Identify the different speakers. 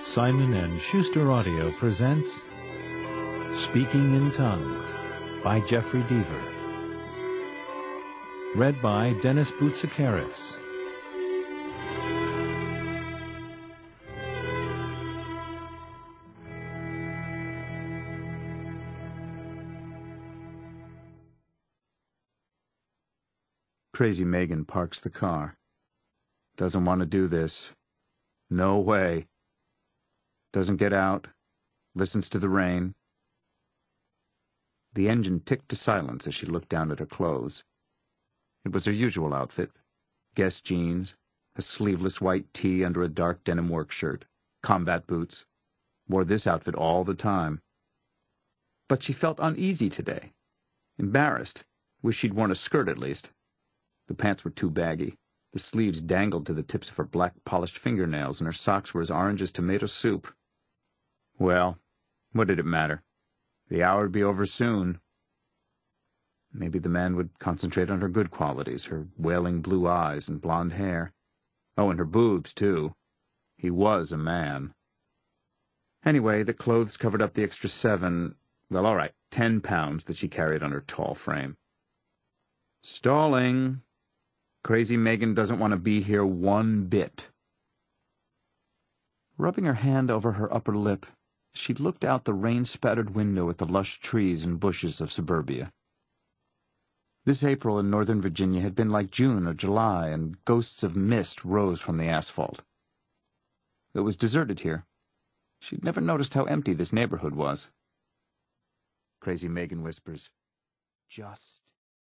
Speaker 1: Simon & Schuster Audio presents Speaking in Tongues by Jeffrey Deaver. Read by Dennis Boutsikaris.
Speaker 2: Crazy Megan parks the car. Doesn't want to do this. No way. Doesn't get out. Listens to the rain. The engine ticked to silence as she looked down at her clothes. It was her usual outfit. Guess jeans, a sleeveless white tee under a dark denim work shirt, combat boots. Wore this outfit all the time. But she felt uneasy today. Embarrassed. Wished she'd worn a skirt at least. The pants were too baggy. The sleeves dangled to the tips of her black polished fingernails, and her socks were as orange as tomato soup. Well, what did it matter? The hour would be over soon. Maybe the man would concentrate on her good qualities, her wailing blue eyes and blonde hair. Oh, and her boobs, too. He was a man. Anyway, the clothes covered up the extra 10 pounds that she carried on her tall frame. Stalling. Crazy Megan doesn't want to be here one bit. Rubbing her hand over her upper lip, she looked out the rain-spattered window at the lush trees and bushes of suburbia. This April in Northern Virginia had been like June or July, and ghosts of mist rose from the asphalt. It was deserted here. She'd never noticed how empty this neighborhood was. Crazy Megan whispers, "Just